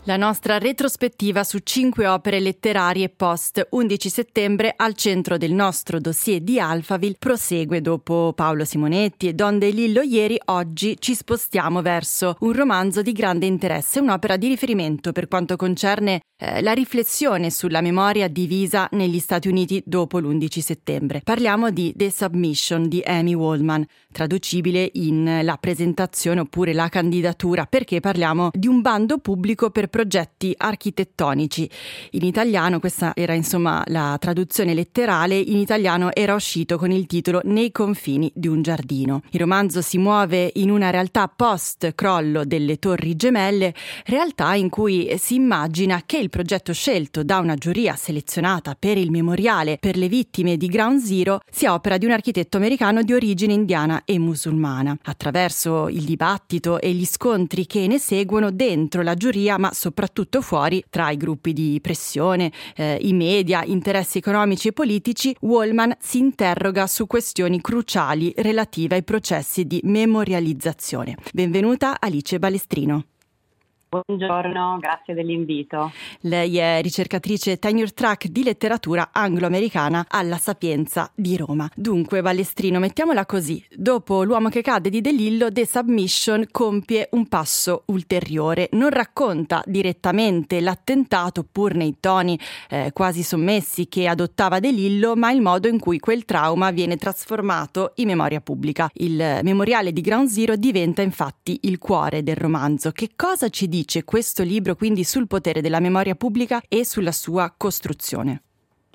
La nostra retrospettiva su 5 opere letterarie post 11 settembre al centro del nostro dossier di Alphaville prosegue. Dopo Paolo Simonetti e Don DeLillo ieri, oggi ci spostiamo verso un romanzo di grande interesse, un'opera di riferimento per quanto concerne la riflessione sulla memoria divisa negli Stati Uniti dopo l'11 settembre. Parliamo di The Submission di Amy Waldman, traducibile in La presentazione oppure La candidatura, perché parliamo di un bando pubblico per progetti architettonici. In italiano, questa era insomma la traduzione letterale, in italiano era uscito con il titolo Nei confini di un giardino. Il romanzo si muove in una realtà post crollo delle Torri Gemelle, realtà in cui si immagina che il progetto scelto da una giuria selezionata per il memoriale per le vittime di Ground Zero sia opera di un architetto americano di origine indiana e musulmana. Attraverso il dibattito e gli scontri che ne seguono dentro la giuria, ma soprattutto fuori, tra i gruppi di pressione, i media, interessi economici e politici, Waldman si interroga su questioni cruciali relative ai processi di memorializzazione. Benvenuta Alice Balestrino. Buongiorno, grazie dell'invito. Lei è ricercatrice tenure track di letteratura anglo-americana alla Sapienza di Roma. Dunque, Balestrino, mettiamola così: dopo L'uomo che cade di DeLillo, The Submission compie un passo ulteriore. Non racconta direttamente l'attentato, pur nei toni quasi sommessi che adottava DeLillo, ma il modo in cui quel trauma viene trasformato in memoria pubblica. Il memoriale di Ground Zero diventa infatti il cuore del romanzo. Che cosa ci dice questo libro quindi sul potere della memoria pubblica e sulla sua costruzione?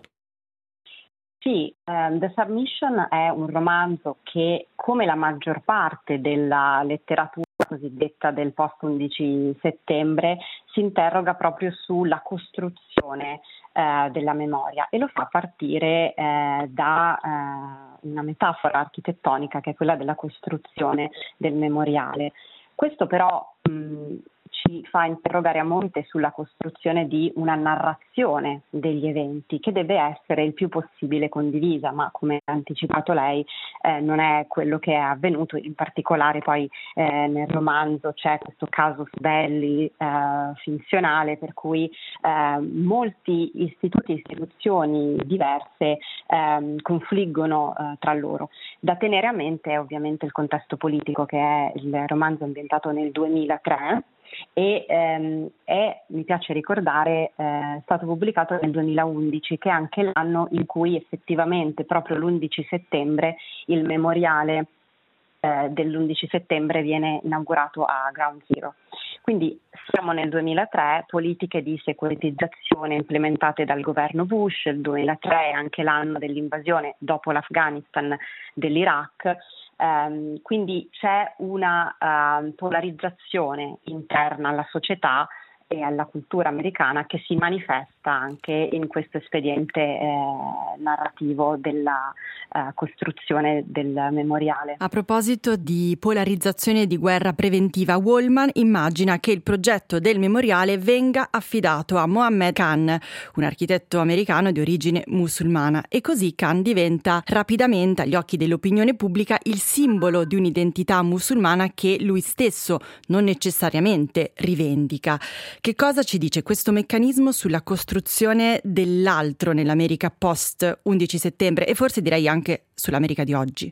Sì, The Submission è un romanzo che, come la maggior parte della letteratura cosiddetta del post 11 settembre, si interroga proprio sulla costruzione della memoria e lo fa partire da una metafora architettonica che è quella della costruzione del memoriale. Questo però ci fa interrogare a monte sulla costruzione di una narrazione degli eventi che deve essere il più possibile condivisa, ma come ha anticipato lei non è quello che è avvenuto. In particolare poi nel romanzo c'è questo casus belli finzionale per cui molti istituti e istituzioni diverse confliggono tra loro. Da tenere a mente è ovviamente il contesto politico, che è il romanzo ambientato nel 2003 e mi piace ricordare, è stato pubblicato nel 2011, che è anche l'anno in cui effettivamente proprio l'11 settembre il memoriale dell'11 settembre viene inaugurato a Ground Zero. Quindi siamo nel 2003, politiche di securitizzazione implementate dal governo Bush. Il 2003 è anche l'anno dell'invasione dopo l'Afghanistan dell'Iraq. Quindi c'è una polarizzazione interna alla società e alla cultura americana che si manifesta anche in questo espediente narrativo della costruzione del memoriale. A proposito di polarizzazione e di guerra preventiva, Waldman immagina che il progetto del memoriale venga affidato a Mohammed Khan, un architetto americano di origine musulmana, e così Khan diventa rapidamente agli occhi dell'opinione pubblica il simbolo di un'identità musulmana che lui stesso non necessariamente rivendica. Che cosa ci dice questo meccanismo sulla costruzione dell'altro nell'America post 11 settembre e forse direi anche sull'America di oggi?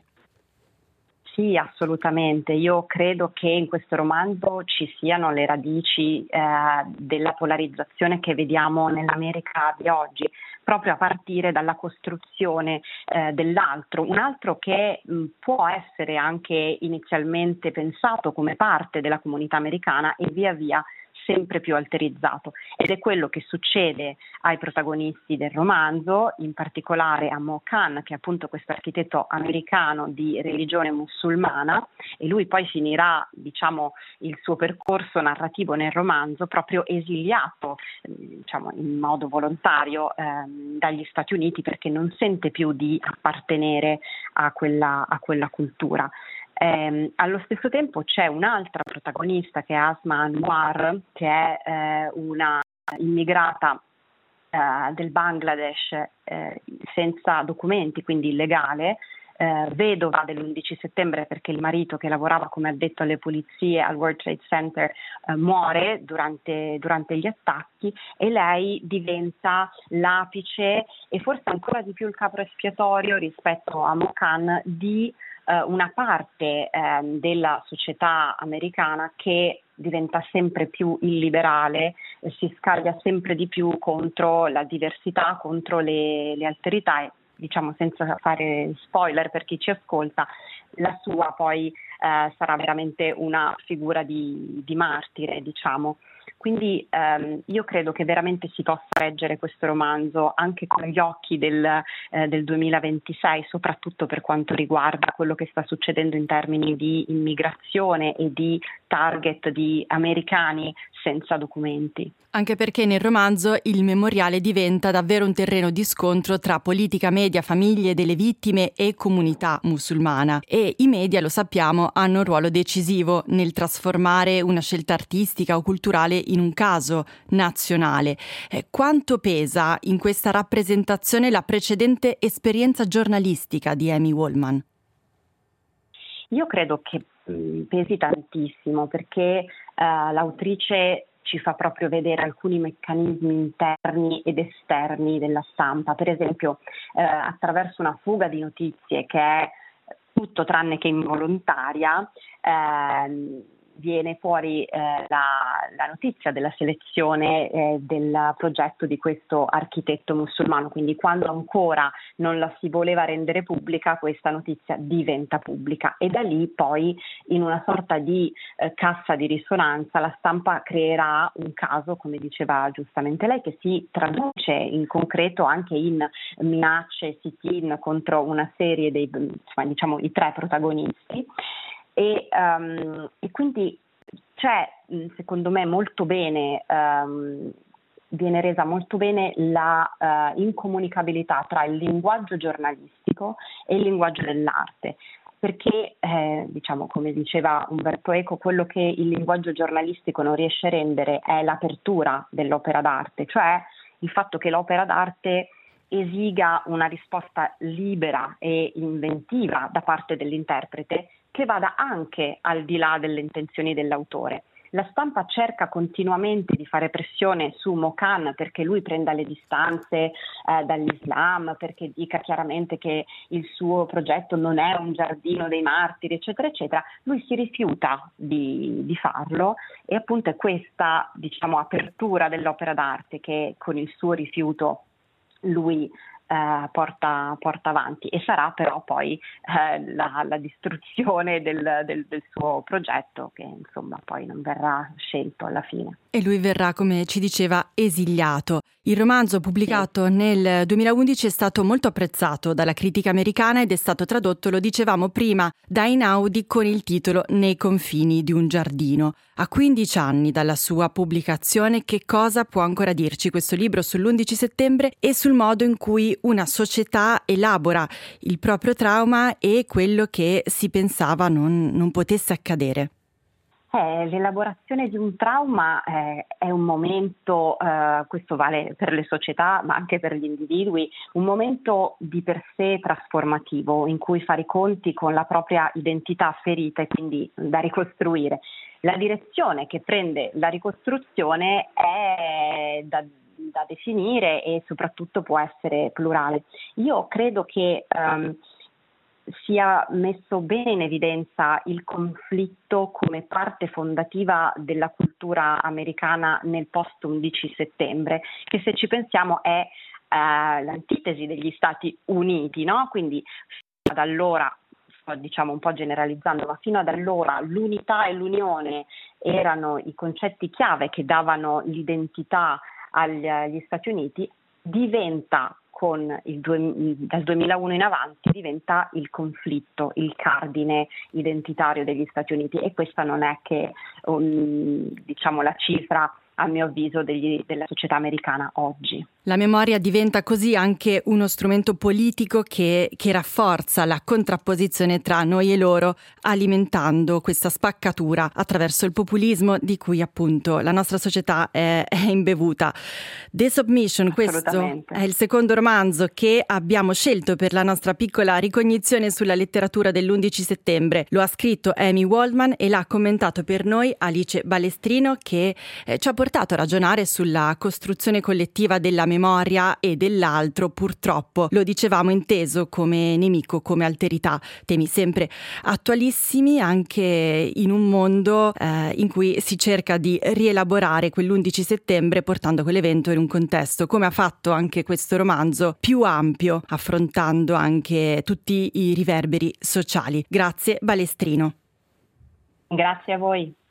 Sì, assolutamente. Io credo che in questo romanzo ci siano le radici della polarizzazione che vediamo nell'America di oggi, proprio a partire dalla costruzione dell'altro, un altro che può essere anche inizialmente pensato come parte della comunità americana e via via sempre più alterizzato, ed è quello che succede ai protagonisti del romanzo, in particolare a Mo Khan, che è appunto questo architetto americano di religione musulmana, e lui poi finirà, diciamo, il suo percorso narrativo nel romanzo proprio esiliato, diciamo in modo volontario dagli Stati Uniti, perché non sente più di appartenere a quella cultura. Allo stesso tempo c'è un'altra protagonista che è Asma Anwar, che è una immigrata del Bangladesh senza documenti, quindi illegale, vedova dell'11 settembre perché il marito, che lavorava come addetto alle pulizie al World Trade Center, muore durante gli attacchi, e lei diventa l'apice e forse ancora di più il capro espiatorio rispetto a Mo-Can di una parte della società americana che diventa sempre più illiberale, si scaglia sempre di più contro la diversità, contro le alterità, e diciamo, senza fare spoiler per chi ci ascolta, la sua poi sarà veramente una figura di martire, diciamo. Quindi io credo che veramente si possa leggere questo romanzo anche con gli occhi del 2026, soprattutto per quanto riguarda quello che sta succedendo in termini di immigrazione e di target di americani senza documenti. Anche perché nel romanzo il memoriale diventa davvero un terreno di scontro tra politica, media, famiglie delle vittime e comunità musulmana. E i media, lo sappiamo, hanno un ruolo decisivo nel trasformare una scelta artistica o culturale in un caso nazionale. Quanto pesa in questa rappresentazione la precedente esperienza giornalistica di Amy Waldman? Io credo che pesi tantissimo, perché l'autrice ci fa proprio vedere alcuni meccanismi interni ed esterni della stampa. Per esempio, attraverso una fuga di notizie che è tutto tranne che involontaria, viene fuori la notizia della selezione del progetto di questo architetto musulmano. Quindi quando ancora non la si voleva rendere pubblica, questa notizia diventa pubblica, e da lì poi, in una sorta di cassa di risonanza, la stampa creerà un caso, come diceva giustamente lei, che si traduce in concreto anche in minacce, sit-in contro una serie dei, diciamo, i tre protagonisti. E quindi c'è, secondo me, molto bene, viene resa molto bene la incomunicabilità tra il linguaggio giornalistico e il linguaggio dell'arte, perché diciamo, come diceva Umberto Eco, quello che il linguaggio giornalistico non riesce a rendere è l'apertura dell'opera d'arte, cioè il fatto che l'opera d'arte esiga una risposta libera e inventiva da parte dell'interprete, che vada anche al di là delle intenzioni dell'autore. La stampa cerca continuamente di fare pressione su Mo-Can perché lui prenda le distanze dall'Islam, perché dica chiaramente che il suo progetto non è un giardino dei martiri, eccetera, eccetera. Lui si rifiuta di farlo, e appunto è questa, diciamo, apertura dell'opera d'arte che con il suo rifiuto lui porta avanti, e sarà però poi la distruzione del suo progetto, che insomma poi non verrà scelto alla fine. E lui verrà, come ci diceva, esiliato. Il romanzo, pubblicato nel 2011, è stato molto apprezzato dalla critica americana ed è stato tradotto, lo dicevamo prima, da Einaudi con il titolo Nei confini di un giardino. A 15 anni dalla sua pubblicazione, che cosa può ancora dirci questo libro sull'11 settembre e sul modo in cui una società elabora il proprio trauma e quello che si pensava non potesse accadere? L'elaborazione di un trauma è un momento, questo vale per le società ma anche per gli individui, un momento di per sé trasformativo in cui fare i conti con la propria identità ferita e quindi da ricostruire. La direzione che prende la ricostruzione è da definire e soprattutto può essere plurale. Io credo che sia messo bene in evidenza il conflitto come parte fondativa della cultura americana nel post 11 settembre, che se ci pensiamo è l'antitesi degli Stati Uniti, no? Quindi fino ad allora, sto diciamo un po' generalizzando, ma fino ad allora l'unità e l'unione erano i concetti chiave che davano l'identità agli Stati Uniti. Diventa dal 2001 in avanti diventa il conflitto, il cardine identitario degli Stati Uniti, e questa non è che diciamo la cifra a mio avviso, della società americana oggi. La memoria diventa così anche uno strumento politico che rafforza la contrapposizione tra noi e loro, alimentando questa spaccatura attraverso il populismo di cui appunto la nostra società è imbevuta. The Submission, questo è il secondo romanzo che abbiamo scelto per la nostra piccola ricognizione sulla letteratura dell'11 settembre. Lo ha scritto Amy Waldman e l'ha commentato per noi Alice Balestrino, che ci ha portato a ragionare sulla costruzione collettiva della memoria e dell'altro, purtroppo, lo dicevamo, inteso come nemico, come alterità, temi sempre attualissimi anche in un mondo in cui si cerca di rielaborare quell'11 settembre portando quell'evento in un contesto, come ha fatto anche questo romanzo, più ampio, affrontando anche tutti i riverberi sociali. Grazie Balestrino. Grazie a voi.